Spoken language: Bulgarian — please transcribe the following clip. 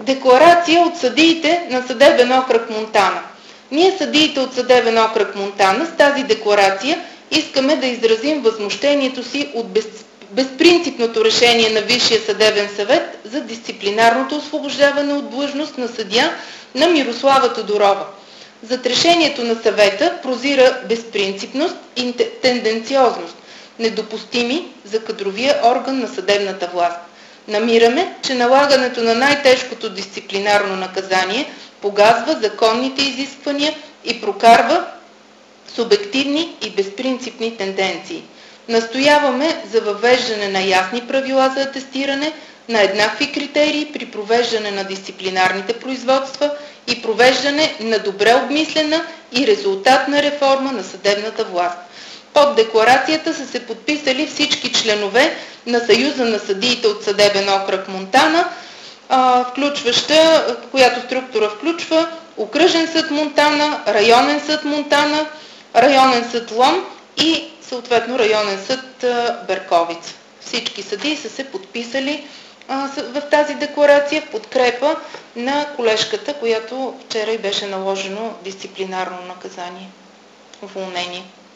Декларация от съдиите на съдебен окръг Монтана. Ние, съдиите от съдебен окръг Монтана, с тази декларация искаме да изразим възмущението си от безпринципното решение на Висшия съдебен съвет за дисциплинарното освобождаване от длъжност на съдия на Мирослава Тодорова. Зад решението на съвета прозира безпринципност и тенденциозност, недопустими за кадровия орган на съдебната власт. Намираме, че налагането на най-тежкото дисциплинарно наказание погазва законните изисквания и прокарва субективни и безпринципни тенденции. Настояваме за въвеждане на ясни правила за атестиране, на еднакви критерии при провеждане на дисциплинарните производства и провеждане на добре обмислена и резултатна реформа на съдебната власт. Под декларацията са се подписали всички членове на Съюза на съдиите от съдебен окръг Монтана, която структура включва Окръжен съд Монтана, Районен съд Монтана, Районен съд Лом и съответно Районен съд Берковица. Всички съдии са се подписали в тази декларация в подкрепа на колежката, която вчера й беше наложено дисциплинарно наказание, уволнение.